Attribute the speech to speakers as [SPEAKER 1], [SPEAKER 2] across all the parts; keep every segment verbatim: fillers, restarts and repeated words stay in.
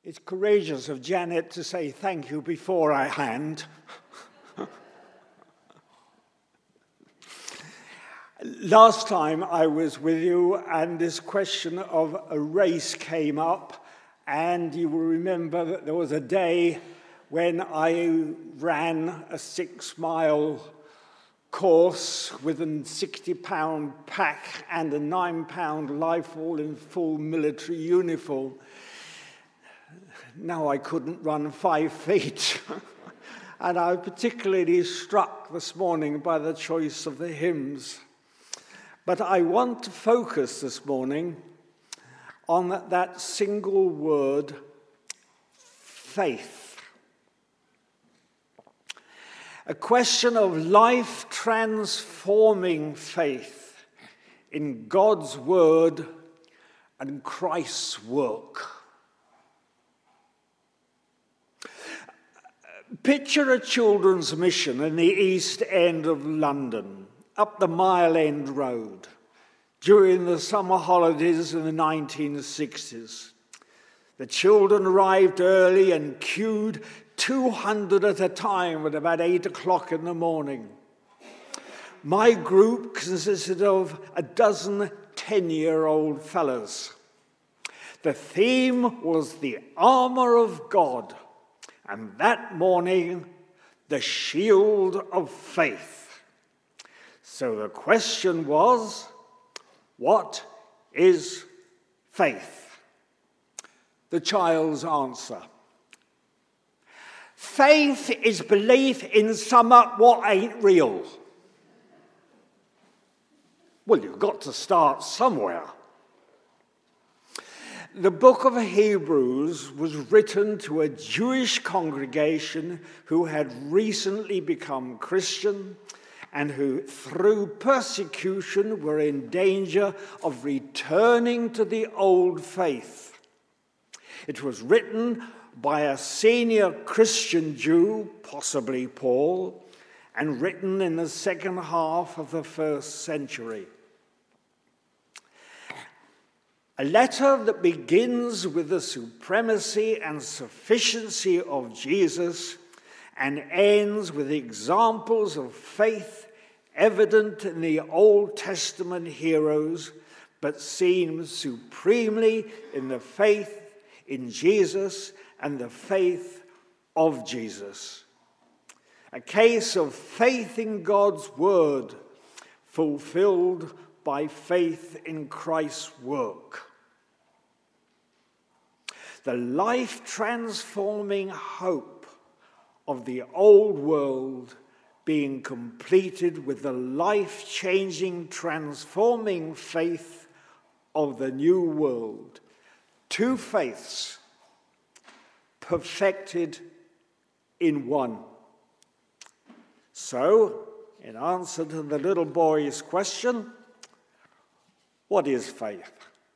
[SPEAKER 1] It's courageous of Janet to say thank you before I hand. Last time I was with you and this question of a race came up, and you will remember that there was a day when I ran a six-mile course with a sixty-pound pack and a nine-pound rifle in full military uniform. Now I couldn't run five feet. And I was particularly struck this morning by the choice of the hymns. But I want to focus this morning on that, that single word, faith. A question of life-transforming faith in God's word and Christ's work. Picture a children's mission in the East End of London, up the Mile End Road, during the summer holidays in the nineteen sixties. The children arrived early and queued two hundred at a time at about eight o'clock in the morning. My group consisted of a dozen ten-year-old fellas. The theme was the armor of God, and that morning, the shield of faith. So the question was, what is faith? The child's answer: faith is belief in something what ain't real. Well, you've got to start somewhere. The book of Hebrews was written to a Jewish congregation who had recently become Christian and who, through persecution, were in danger of returning to the old faith. It was written by a senior Christian Jew, possibly Paul, and written in the second half of the first century. A letter that begins with the supremacy and sufficiency of Jesus and ends with examples of faith evident in the Old Testament heroes, but seen supremely in the faith in Jesus and the faith of Jesus. A case of faith in God's word fulfilled by faith in Christ's work. The life-transforming hope of the old world being completed with the life-changing, transforming faith of the new world. Two faiths perfected in one. So, in answer to the little boy's question, what is faith?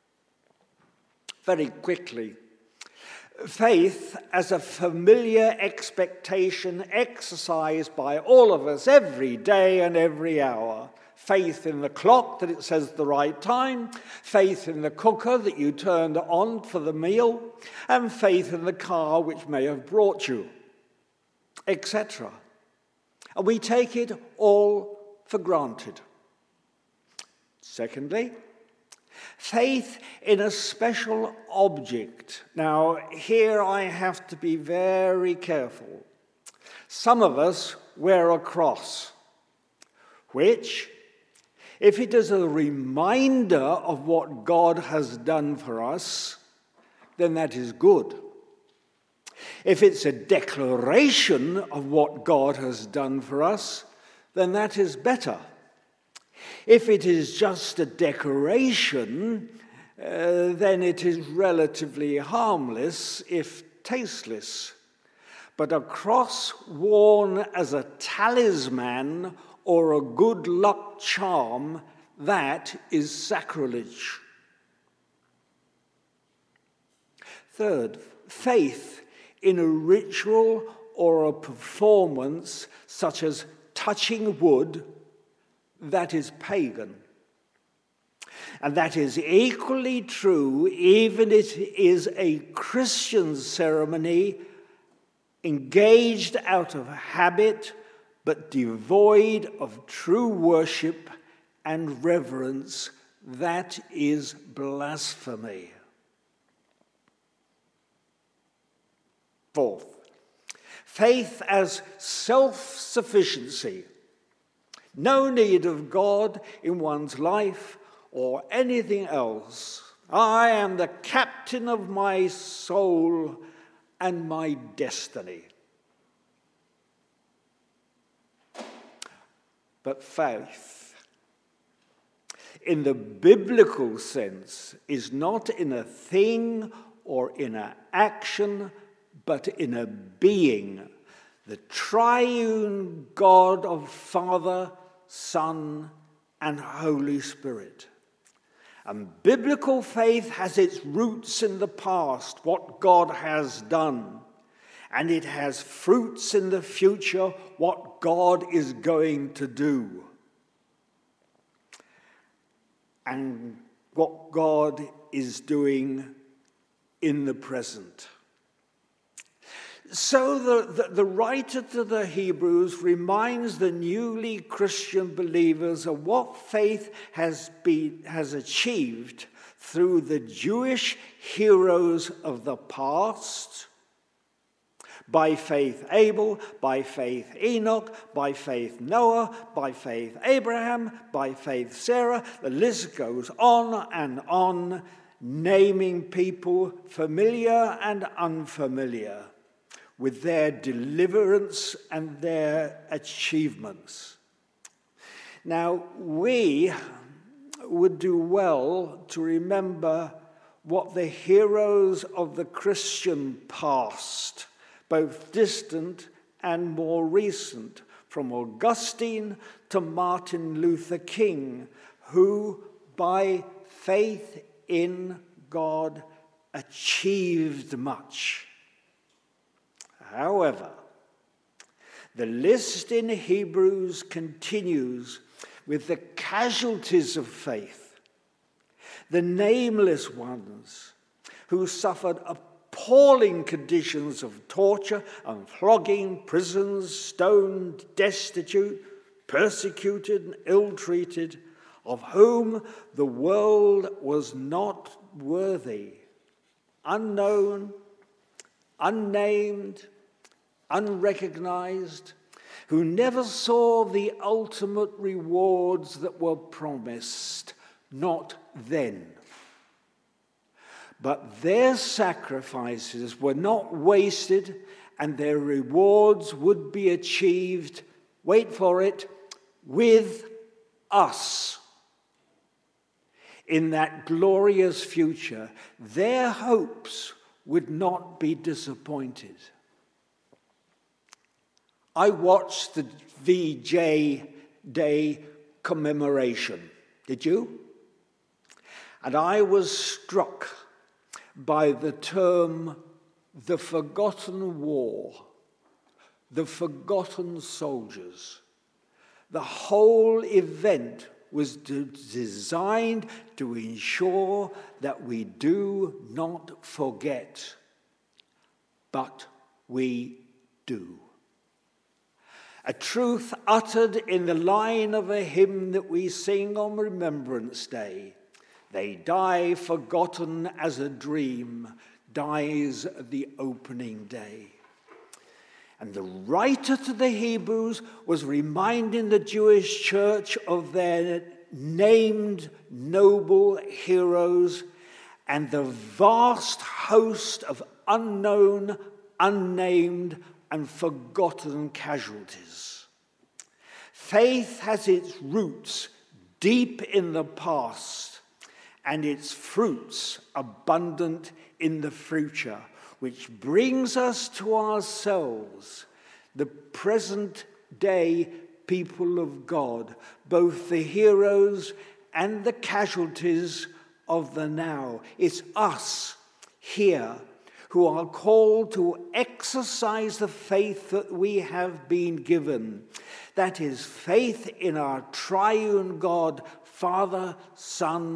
[SPEAKER 1] Very quickly, faith as a familiar expectation exercised by all of us every day and every hour. Faith in the clock that it says the right time, faith in the cooker that you turned on for the meal, and faith in the car which may have brought you, et cetera. And we take it all for granted. Secondly, faith in a special object. Now, here I have to be very careful. Some of us wear a cross, which, if it is a reminder of what God has done for us, then that is good. If it's a declaration of what God has done for us, then that is better. If it is just a decoration, uh, then it is relatively harmless, if tasteless. But a cross worn as a talisman or a good luck charm, that is sacrilege. Third, faith in a ritual or a performance such as touching wood, that is pagan. And that is equally true even if it is a Christian ceremony engaged out of habit, but devoid of true worship and reverence. That is blasphemy. Fourth, faith as self-sufficiency. No need of God in one's life or anything else. I am the captain of my soul and my destiny. But faith, in the biblical sense, is not in a thing or in an action, but in a being, the triune God of Father, Son, and Holy Spirit. And biblical faith has its roots in the past, what God has done, and it has fruits in the future, what God is going to do, and what God is doing in the present. So the, the, the writer to the Hebrews reminds the newly Christian believers of what faith has been, has achieved through the Jewish heroes of the past. By faith Abel, by faith Enoch, by faith Noah, by faith Abraham, by faith Sarah. The list goes on and on, naming people familiar and unfamiliar with their deliverance and their achievements. Now, we would do well to remember what the heroes of the Christian past, both distant and more recent, from Augustine to Martin Luther King, who by faith in God achieved much. However, the list in Hebrews continues with the casualties of faith, the nameless ones who suffered appalling conditions of torture and flogging, prisons, stoned, destitute, persecuted and ill-treated, of whom the world was not worthy, unknown, unnamed, unrecognized, who never saw the ultimate rewards that were promised, not then. But their sacrifices were not wasted, and their rewards would be achieved, wait for it, with us. In that glorious future, their hopes would not be disappointed. I watched the V J Day commemoration. Did you? And I was struck by the term, the forgotten war, the forgotten soldiers. The whole event was designed to ensure that we do not forget, but we do. A truth uttered in the line of a hymn that we sing on Remembrance Day. They die forgotten as a dream dies the opening day. And the writer to the Hebrews was reminding the Jewish church of their named noble heroes and the vast host of unknown, unnamed, and forgotten casualties. Faith has its roots deep in the past and its fruits abundant in the future, which brings us to ourselves, the present day people of God, both the heroes and the casualties of the now. It's us here who are called to exercise the faith that we have been given. That is faith in our triune God, Father, Son,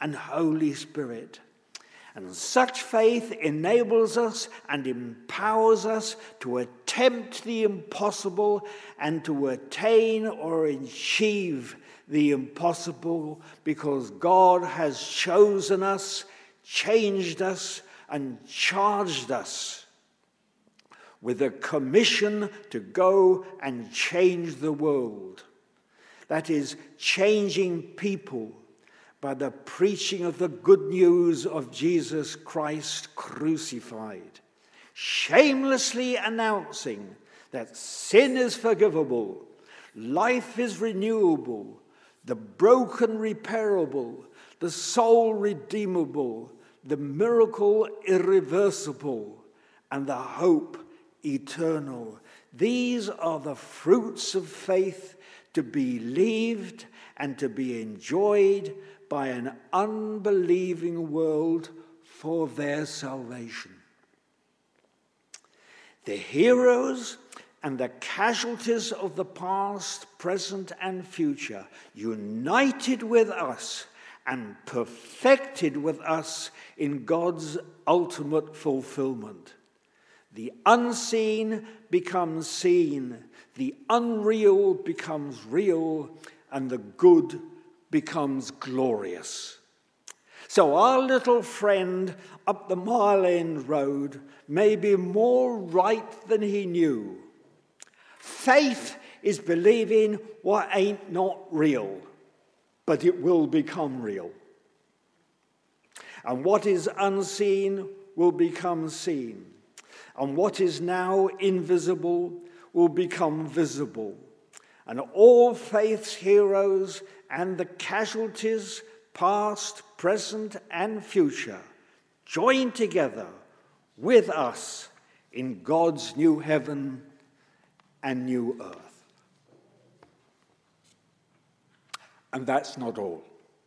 [SPEAKER 1] and Holy Spirit. And such faith enables us and empowers us to attempt the impossible and to attain or achieve the impossible, because God has chosen us, changed us, and charged us with a commission to go and change the world. That is, changing people by the preaching of the good news of Jesus Christ crucified, shamelessly announcing that sin is forgivable, life is renewable, the broken repairable, the soul redeemable, the miracle irreversible, and the hope eternal. These are the fruits of faith to be believed and to be enjoyed by an unbelieving world for their salvation. The heroes and the casualties of the past, present, and future, united with us and perfected with us in God's ultimate fulfillment. The unseen becomes seen, the unreal becomes real, and the good becomes glorious. So our little friend up the Mile End Road may be more right than he knew. Faith is believing what ain't not real, but it will become real. And what is unseen will become seen. And what is now invisible will become visible. And all faith's heroes and the casualties, past, present, and future, join together with us in God's new heaven and new earth. And that's not all.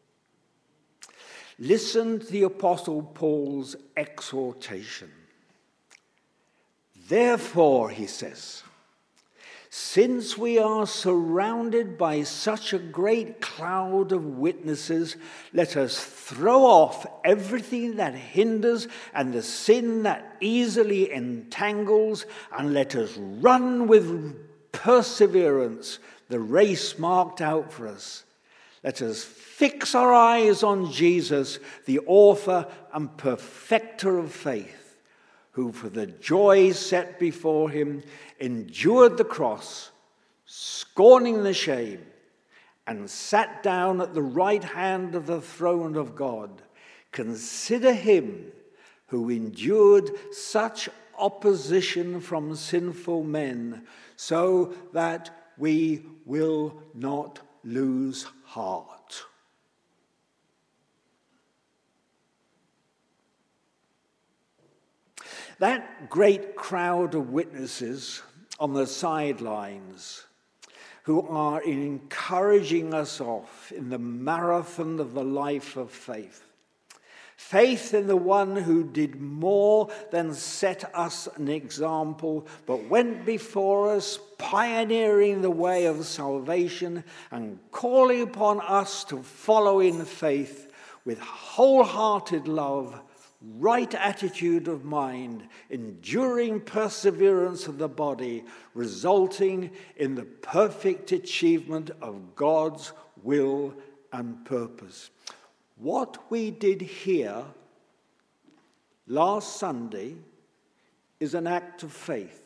[SPEAKER 1] Listen to the Apostle Paul's exhortation. Therefore, he says, since we are surrounded by such a great cloud of witnesses, let us throw off everything that hinders and the sin that easily entangles, and let us run with perseverance the race marked out for us. Let us fix our eyes on Jesus, the author and perfecter of faith, who for the joy set before him endured the cross, scorning the shame, and sat down at the right hand of the throne of God. Consider him who endured such opposition from sinful men, so that we will not lose heart. That great crowd of witnesses on the sidelines who are encouraging us off in the marathon of the life of faith. Faith in the one who did more than set us an example, but went before us, pioneering the way of salvation and calling upon us to follow in faith with wholehearted love, right attitude of mind, enduring perseverance of the body, resulting in the perfect achievement of God's will and purpose. What we did here last Sunday is an act of faith.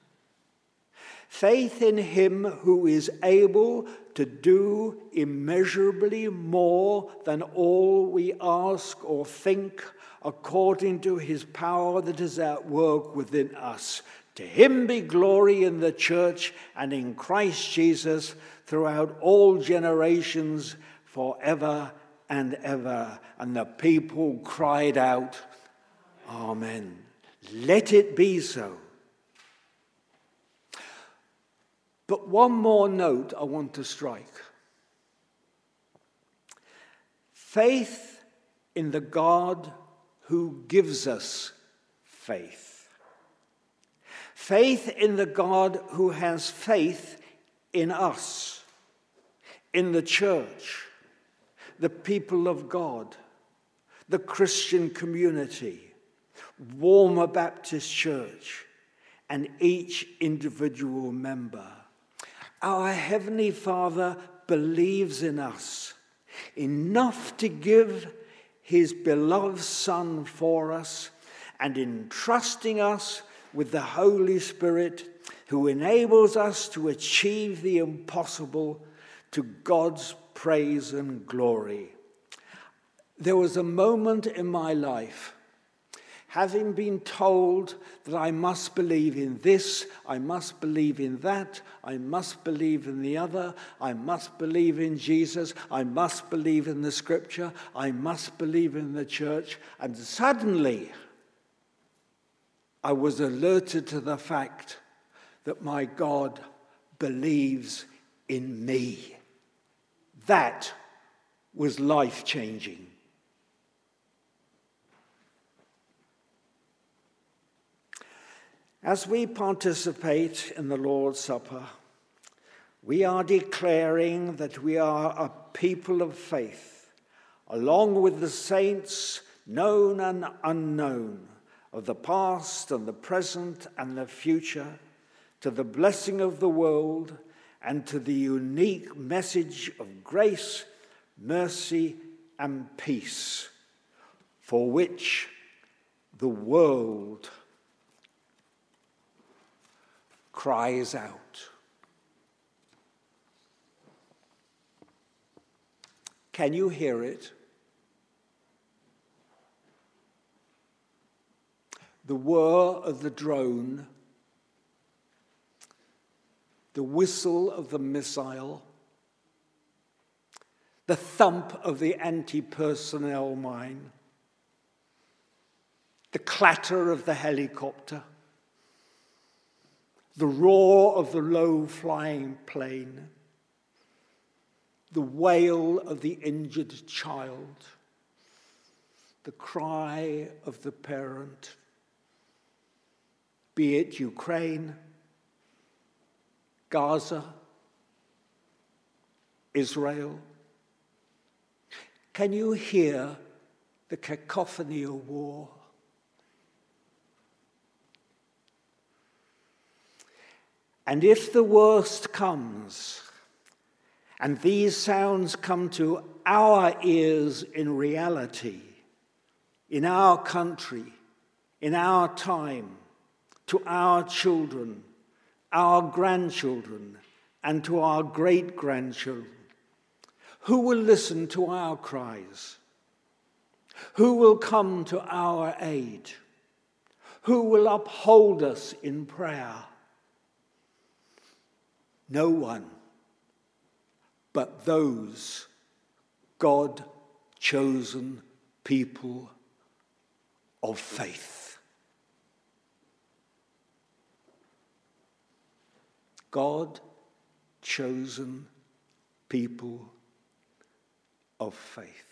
[SPEAKER 1] Faith in him who is able to do immeasurably more than all we ask or think, according to his power that is at work within us. To him be glory in the church and in Christ Jesus throughout all generations, forever and ever. And the people cried out, Amen. Let it be so. But one more note I want to strike. Faith in the God who gives us faith. Faith in the God who has faith in us, in the church, the people of God. the Christian community, Walmer Baptist Church, and each individual member. Our Heavenly Father believes in us enough to give his beloved Son for us, and entrusting us with the Holy Spirit, who enables us to achieve the impossible to God's praise and glory. There was a moment in my life, having been told that I must believe in this, I must believe in that, I must believe in the other, I must believe in Jesus, I must believe in the Scripture, I must believe in the church, and suddenly I was alerted to the fact that my God believes in me. That was life-changing. As we participate in the Lord's Supper, we are declaring that we are a people of faith, along with the saints, known and unknown, of the past and the present and the future, to the blessing of the world and to the unique message of grace, mercy, and peace, for which the world cries out. Can you hear it? The whir of the drone, the whistle of the missile, the thump of the anti-personnel mine, the clatter of the helicopter, the roar of the low-flying plane, the wail of the injured child, the cry of the parent, be it Ukraine, Gaza, Israel. Can you hear the cacophony of war? And if the worst comes, and these sounds come to our ears in reality, in our country, in our time, to our children, our grandchildren, and to our great-grandchildren, who will listen to our cries? Who will come to our aid? Who will uphold us in prayer? No one but those God-chosen people of faith. God-chosen people of faith.